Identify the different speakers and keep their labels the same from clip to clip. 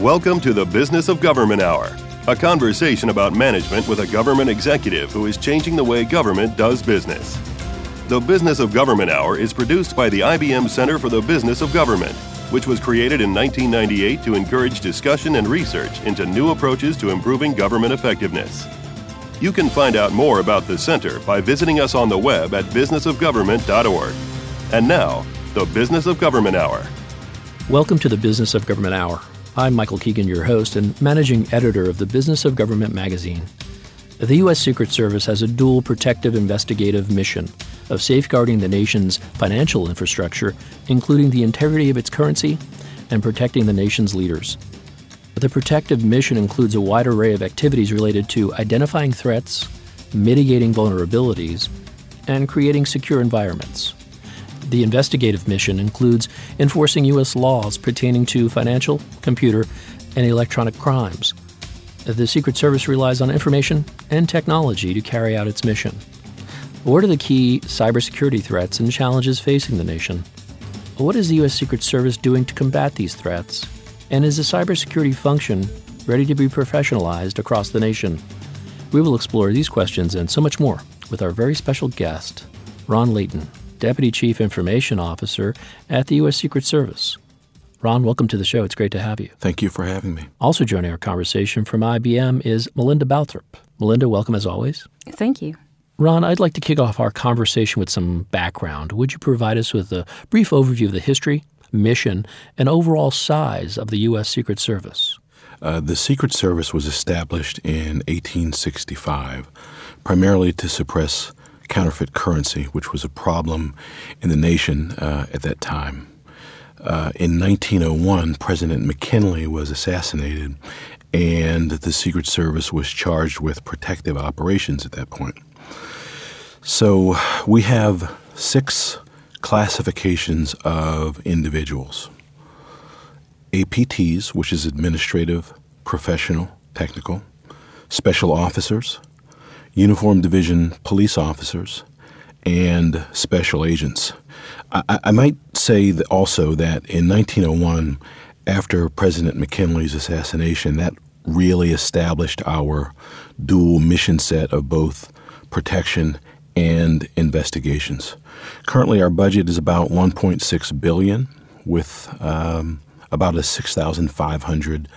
Speaker 1: Welcome to the Business of Government Hour, a conversation about management with a government executive who is changing the way government does business. The Business of Government Hour is produced by the IBM Center for the Business of Government, which was created in 1998 to encourage discussion and research into new approaches to improving government effectiveness. You can find out more about the center by visiting us on the web at businessofgovernment.org. And now, the Business of Government Hour.
Speaker 2: Welcome to the Business of Government Hour. I'm Michael Keegan, your host and managing editor of the Business of Government magazine. The U.S. Secret Service has a dual protective investigative mission of safeguarding the nation's financial infrastructure, including the integrity of its currency, and protecting the nation's leaders. The protective mission includes a wide array of activities related to identifying threats, mitigating vulnerabilities, and creating secure environments. The investigative mission includes enforcing U.S. laws pertaining to financial, computer, and electronic crimes. The Secret Service relies on information and technology to carry out its mission. What are the key cybersecurity threats and challenges facing the nation? What is the U.S. Secret Service doing to combat these threats? And is the cybersecurity function ready to be professionalized across the nation? We will explore these questions and so much more with our very special guest, Ron Layton, Deputy Chief Information Officer at the U.S. Secret Service. Ron, welcome to the show. It's great to have you.
Speaker 3: Thank you for having me.
Speaker 2: Also joining our conversation from IBM is Melinda Balthrop. Melinda, welcome as always.
Speaker 4: Thank you.
Speaker 2: Ron, I'd like to kick off our conversation with some background. Would you provide us with a brief overview of the history, mission, and overall size of the U.S. Secret Service?
Speaker 3: The Secret Service was established in 1865, primarily to suppress counterfeit currency, which was a problem in the nation at that time. In 1901, President McKinley was assassinated, and the Secret Service was charged with protective operations at that point. So we have 6 classifications of individuals. APTs, which is administrative, professional, technical, special officers, uniform division police officers, and special agents. I might say that also that in 1901, after President McKinley's assassination, that really established our dual mission set of both protection and investigations. Currently, our budget is about $1.6 billion with about a 6,500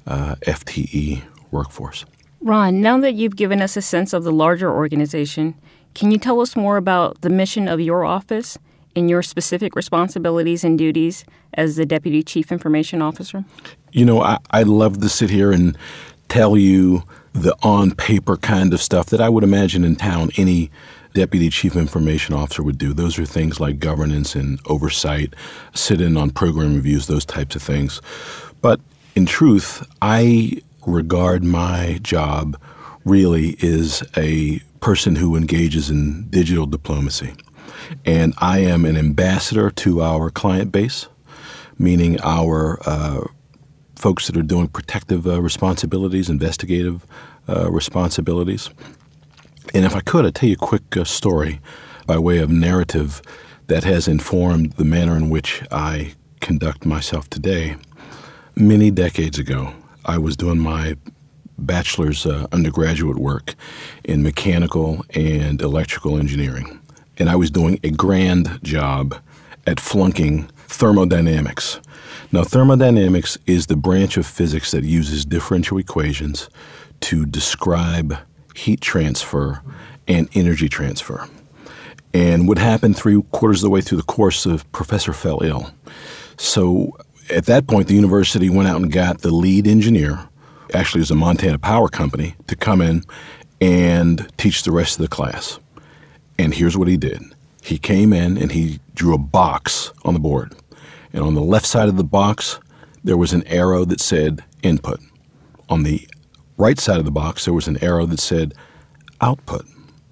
Speaker 3: FTE workforce.
Speaker 4: Ron, now that you've given us a sense of the larger organization, can you tell us more about the mission of your office and your specific responsibilities and duties as the Deputy Chief Information Officer?
Speaker 3: You know, I love to sit here and tell you the on-paper kind of stuff that I would imagine in town any Deputy Chief Information Officer would do. Those are things like governance and oversight, sit in on program reviews, those types of things. But in truth, I regard my job really is a person who engages in digital diplomacy. And I am an ambassador to our client base, meaning our folks that are doing protective responsibilities, investigative responsibilities. And if I could, I'd tell you a quick story by way of narrative that has informed the manner in which I conduct myself today. Many decades ago, I was doing my bachelor's undergraduate work in mechanical and electrical engineering, and I was doing a grand job at flunking thermodynamics. Now, thermodynamics is the branch of physics that uses differential equations to describe heat transfer and energy transfer. And what happened 3/4 of the way through the course, the professor fell ill. So at that point, the university went out and got the lead engineer, actually it was a Montana Power Company, to come in and teach the rest of the class. And here's what he did. He came in and he drew a box on the board. And on the left side of the box, there was an arrow that said input. On the right side of the box, there was an arrow that said output.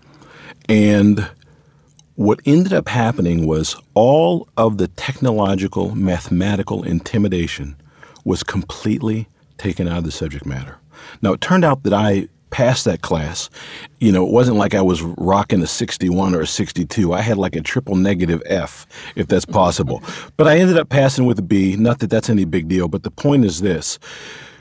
Speaker 3: And what ended up happening was all of the technological, mathematical intimidation was completely taken out of the subject matter. Now, it turned out that I passed that class. You know, it wasn't like I was rocking a 61 or a 62. I had like a triple negative F, if that's possible. But I ended up passing with a B. Not that that's any big deal, but the point is this.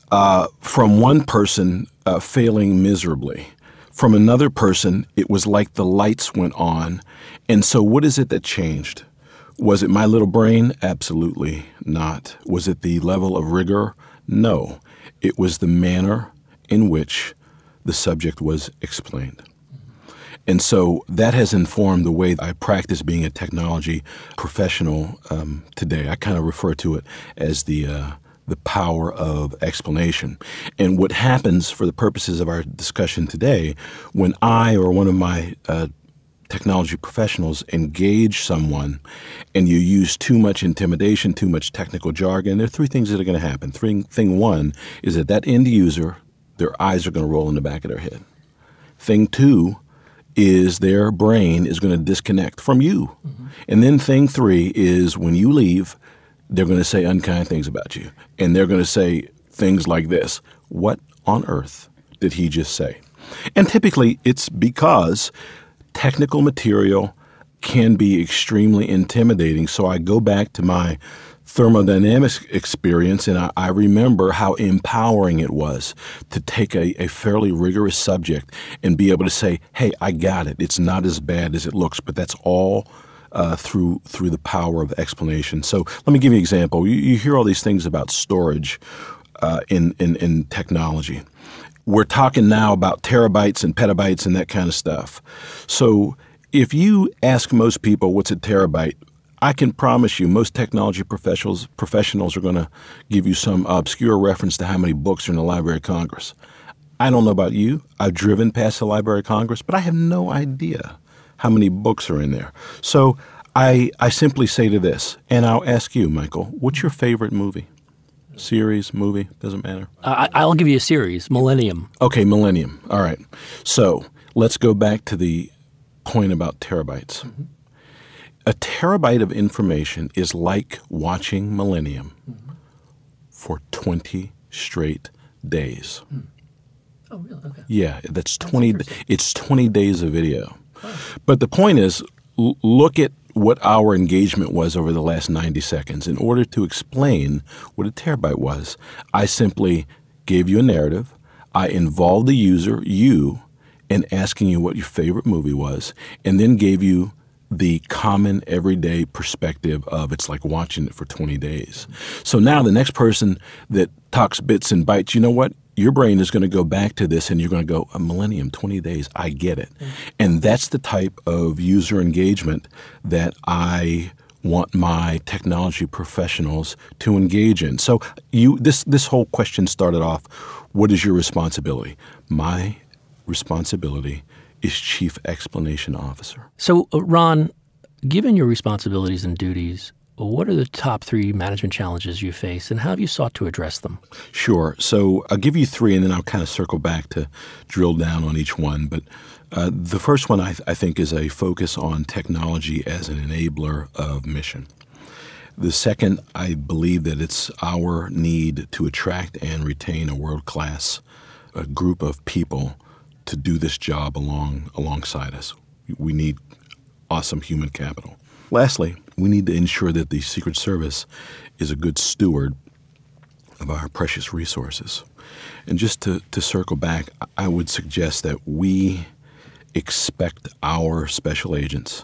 Speaker 3: From one person, failing miserably. From another person, it was like the lights went on. And so what is it that changed? Was it my little brain? Absolutely not. Was it the level of rigor? No. It was the manner in which the subject was explained. And so that has informed the way I practice being a technology professional today. I kind of refer to it as the power of explanation. And what happens for the purposes of our discussion today, when I or one of my technology professionals engage someone and you use too much intimidation, too much technical jargon, there are three things that are going to happen. Thing one is that end user, their eyes are going to roll in the back of their head. Thing two is their brain is going to disconnect from you. Mm-hmm. And then thing three is when you leave, they're going to say unkind things about you. And they're going to say things like this: what on earth did he just say? And typically it's because technical material can be extremely intimidating. So I go back to my thermodynamics experience, and I remember how empowering it was to take a fairly rigorous subject and be able to say, hey, I got it. It's not as bad as it looks, but that's all through the power of explanation. So let me give you an example. You hear all these things about storage in technology. We're talking now about terabytes and petabytes and that kind of stuff. So if you ask most people what's a terabyte, I can promise you most technology professionals are going to give you some obscure reference to how many books are in the Library of Congress. I don't know about you. I've driven past the Library of Congress, but I have no idea how many books are in there. So I simply say to this, and I'll ask you, Michael, what's your favorite movie? Series, movie, doesn't matter.
Speaker 2: I'll give you a series, Millennium.
Speaker 3: Okay, Millennium. All right. So let's go back to the point about terabytes. Mm-hmm. A terabyte of information is like watching Millennium for 20 straight days.
Speaker 2: Mm. Oh, really? Okay.
Speaker 3: Yeah, that's 20. It's 20 days of video. Oh. But the point is, look at what our engagement was over the last 90 seconds. In order to explain what a terabyte was, I simply gave you a narrative. I involved the user, you, in asking you what your favorite movie was, and then gave you the common everyday perspective of it's like watching it for 20 days. So now the next person that talks bits and bytes, you know what? Your brain is going to go back to this and you're going to go, a Millennium, 20 days, I get it. Mm-hmm. And that's the type of user engagement that I want my technology professionals to engage in. So this whole question started off, what is your responsibility? My responsibility is Chief Explanation Officer.
Speaker 2: So, Ron, given your responsibilities and duties, what are the top three management challenges you face, and how have you sought to address them?
Speaker 3: Sure. So I'll give you three, and then I'll kind of circle back to drill down on each one. But the first one, I think, is a focus on technology as an enabler of mission. The second, I believe that it's our need to attract and retain a world-class group of people to do this job alongside us. We need awesome human capital. Lastly, we need to ensure that the Secret Service is a good steward of our precious resources. And just to circle back, I would suggest that we expect our special agents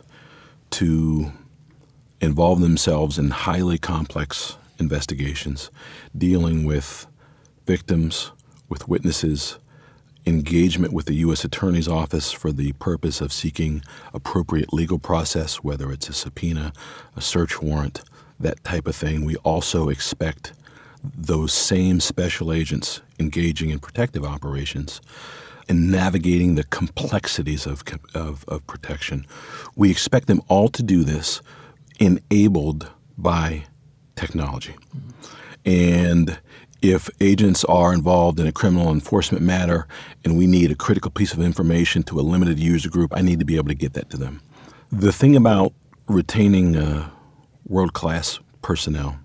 Speaker 3: to involve themselves in highly complex investigations, dealing with victims, with witnesses, engagement with the U.S. Attorney's Office for the purpose of seeking appropriate legal process, whether it's a subpoena, a search warrant, that type of thing. We also expect those same special agents engaging in protective operations and navigating the complexities of protection. We expect them all to do this enabled by technology. Mm-hmm. And if agents are involved in a criminal enforcement matter and we need a critical piece of information to a limited user group, I need to be able to get that to them. The thing about retaining world-class personnel,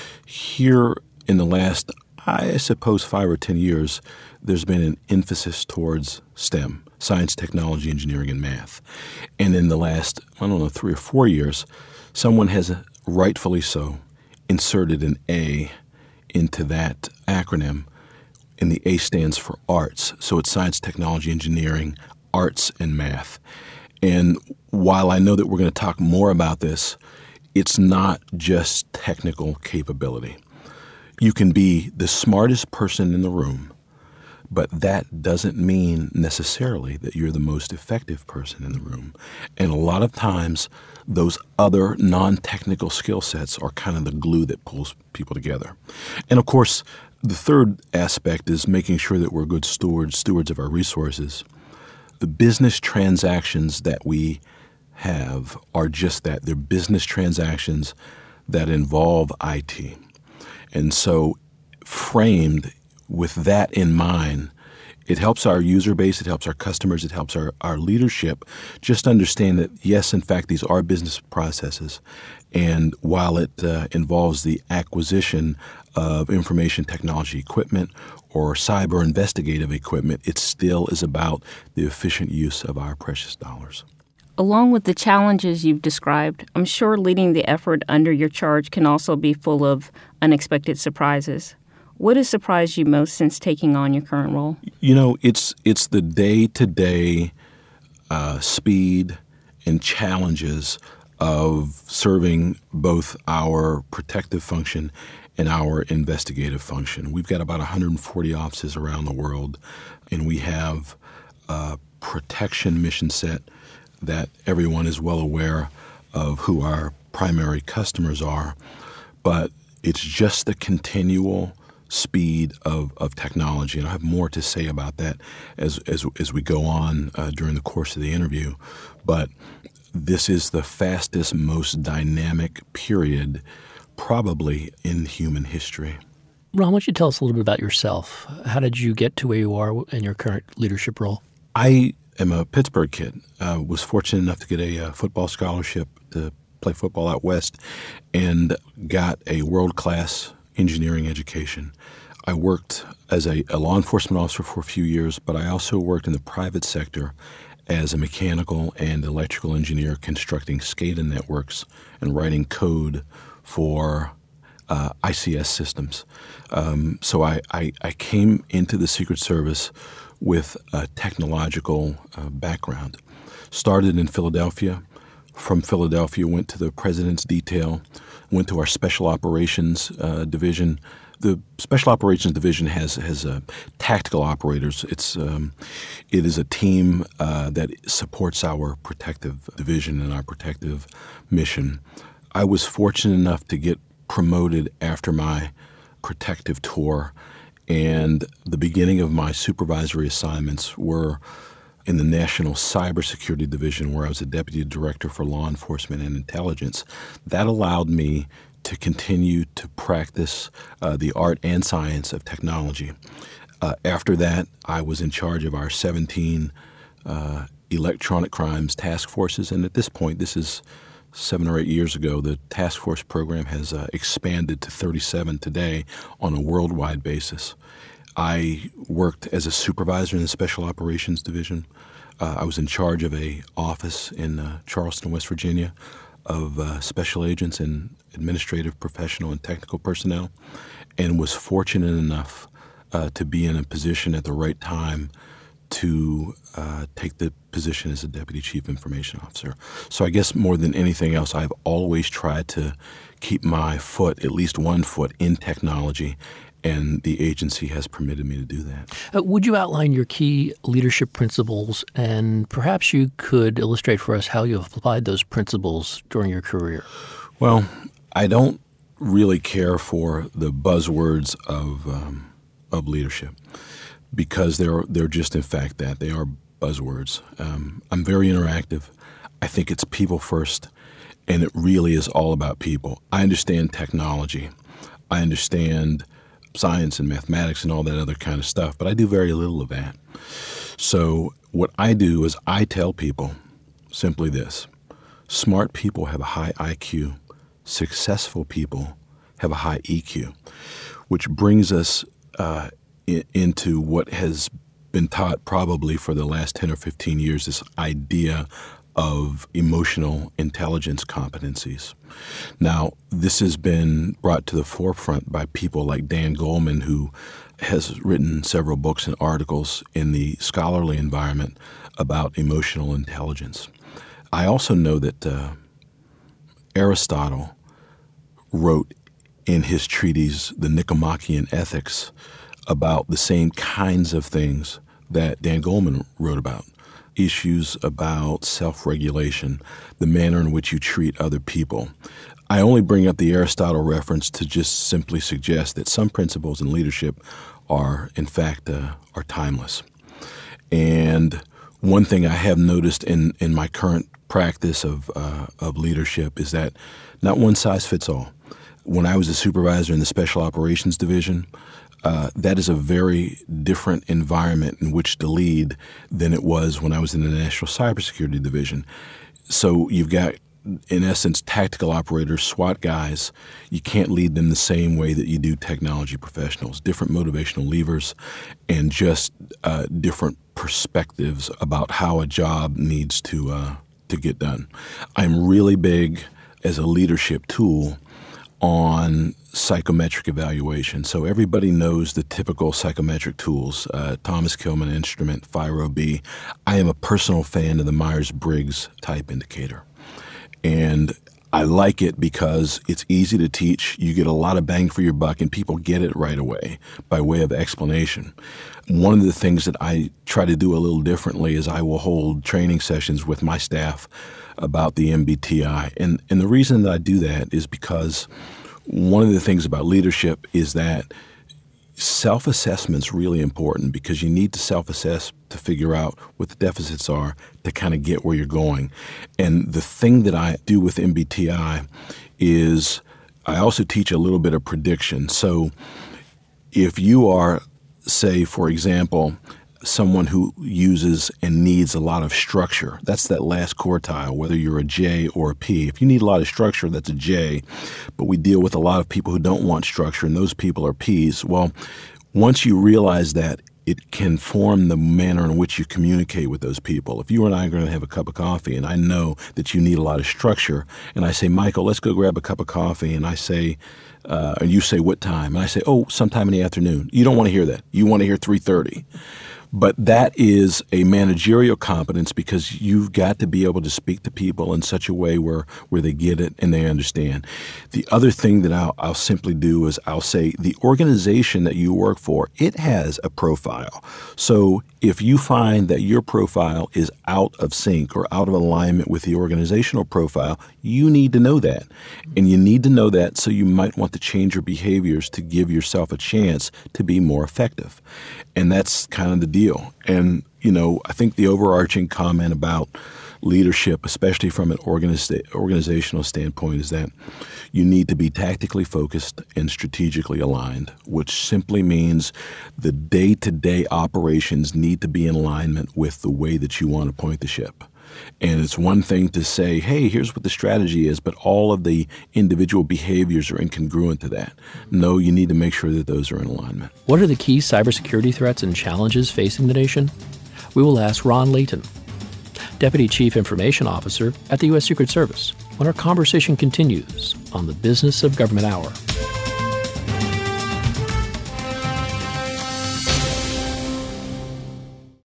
Speaker 3: here in the last, I suppose, 5 or 10 years, there's been an emphasis towards STEM, science, technology, engineering, and math. And in the last, 3 or 4 years, someone has, rightfully so, inserted an A into that acronym, and the A stands for arts. So it's science, technology, engineering, arts, and math. And while I know that we're going to talk more about this, it's not just technical capability. You can be the smartest person in the room, but that doesn't mean necessarily that you're the most effective person in the room. And a lot of times, those other non-technical skill sets are kind of the glue that pulls people together. And of course, the third aspect is making sure that we're good stewards of our resources. The business transactions that we have are just that. They're business transactions that involve IT. And so framed with that in mind, it helps our user base, it helps our customers, it helps our leadership just understand that, yes, in fact, these are business processes. And while it involves the acquisition of information technology equipment or cyber investigative equipment, it still is about the efficient use of our precious dollars.
Speaker 4: Along with the challenges you've described, I'm sure leading the effort under your charge can also be full of unexpected surprises. What has surprised you most since taking on your current role?
Speaker 3: You know, it's the day-to-day speed and challenges of serving both our protective function and our investigative function. We've got about 140 offices around the world, and we have a protection mission set that everyone is well aware of who our primary customers are. But it's just the continual speed of technology, and I have more to say about that as we go on during the course of the interview. But this is the fastest, most dynamic period probably in human history.
Speaker 2: Ron, why don't you tell us a little bit about yourself? How did you get to where you are in your current leadership role?
Speaker 3: I am a Pittsburgh kid. Was fortunate enough to get a football scholarship to play football out west and got a world-class engineering education. I worked as a law enforcement officer for a few years, but I also worked in the private sector as a mechanical and electrical engineer constructing SCADA networks and writing code for ICS systems. So I came into the Secret Service with a technological background. Started in Philadelphia. From Philadelphia, went to the President's Detail, went to our Special Operations Division. The Special Operations Division has tactical operators. It is a team that supports our protective division and our protective mission. I was fortunate enough to get promoted after my protective tour, and the beginning of my supervisory assignments were in the National Cybersecurity Division, where I was a deputy director for law enforcement and intelligence. That allowed me to continue to practice the art and science of technology. After that, I was in charge of our 17 electronic crimes task forces, and at this point, this is 7 or 8 years ago, the task force program has expanded to 37 today on a worldwide basis. I worked as a supervisor in the Special Operations Division. I was in charge of an office in Charleston, West Virginia, of special agents and administrative, professional, and technical personnel, and was fortunate enough to be in a position at the right time to take the position as a Deputy Chief Information Officer. So I guess more than anything else, I've always tried to keep my foot, at least one foot, in technology, and the agency has permitted me to do that.
Speaker 2: Would you outline your key leadership principles, and perhaps you could illustrate for us how you have applied those principles during your career?
Speaker 3: Well, I don't really care for the buzzwords of leadership because they're just, in fact, that. They are buzzwords. I'm very interactive. I think it's people first, and it really is all about people. I understand technology. I understand science and mathematics and all that other kind of stuff, but I do very little of that. So what I do is I tell people simply this: smart people have a high IQ, successful people have a high EQ, which brings us into what has been taught probably for the last 10 or 15 years, this idea of emotional intelligence competencies. Now, this has been brought to the forefront by people like Dan Goleman, who has written several books and articles in the scholarly environment about emotional intelligence. I also know that Aristotle wrote in his treatise, The Nicomachean Ethics, about the same kinds of things that Dan Goleman wrote about. Issues about self-regulation, the manner in which you treat other people. I only bring up the Aristotle reference to just simply suggest that some principles in leadership are, in fact, are timeless. And one thing I have noticed in my current practice of leadership is that not one size fits all. When I was a supervisor in the Special Operations Division, that is a very different environment in which to lead than it was when I was in the National Cybersecurity Division. So you've got, in essence, tactical operators, SWAT guys. You can't lead them the same way that you do technology professionals. Different motivational levers and just different perspectives about how a job needs to get done. I'm really big as a leadership tool on psychometric evaluation. So everybody knows the typical psychometric tools, Thomas Kilmann instrument, FIRO-B. I am a personal fan of the Myers-Briggs type indicator. And I like it because it's easy to teach. You get a lot of bang for your buck, and people get it right away by way of explanation. One of the things that I try to do a little differently is I will hold training sessions with my staff about the MBTI. And the reason that I do that is because one of the things about leadership is that self-assessment's really important, because you need to self-assess to figure out what the deficits are to kind of get where you're going. And the thing that I do with MBTI is I also teach a little bit of prediction. So if you are, say, for example, someone who uses and needs a lot of structure, that's that last quartile, whether you're a J or a P. If you need a lot of structure, that's a J. But we deal with a lot of people who don't want structure, and those people are Ps. Well, once you realize that, it can form the manner in which you communicate with those people. If you and I are going to have a cup of coffee and I know that you need a lot of structure, and I say, Michael, let's go grab a cup of coffee, and I say, and you say, what time? And I say, oh, sometime in the afternoon. You don't want to hear that. You want to hear 3:30. But that is a managerial competence, because you've got to be able to speak to people in such a way where they get it and they understand. The other thing that I'll simply do is I'll say the organization that you work for, it has a profile. So if you find that your profile is out of sync or out of alignment with the organizational profile, you need to know that. And you need to know that, so you might want to change your behaviors to give yourself a chance to be more effective. And that's kind of the deal. And, I think the overarching comment about leadership, especially from an organizational standpoint, is that you need to be tactically focused and strategically aligned, which simply means the day-to-day operations need to be in alignment with the way that you want to point the ship. And it's one thing to say, hey, here's what the strategy is, but all of the individual behaviors are incongruent to that. No, you need to make sure that those are in alignment.
Speaker 2: What are the key cybersecurity threats and challenges facing the nation? We will ask Ron Layton, Deputy Chief Information Officer at the U.S. Secret Service, when our conversation continues on the Business of Government Hour.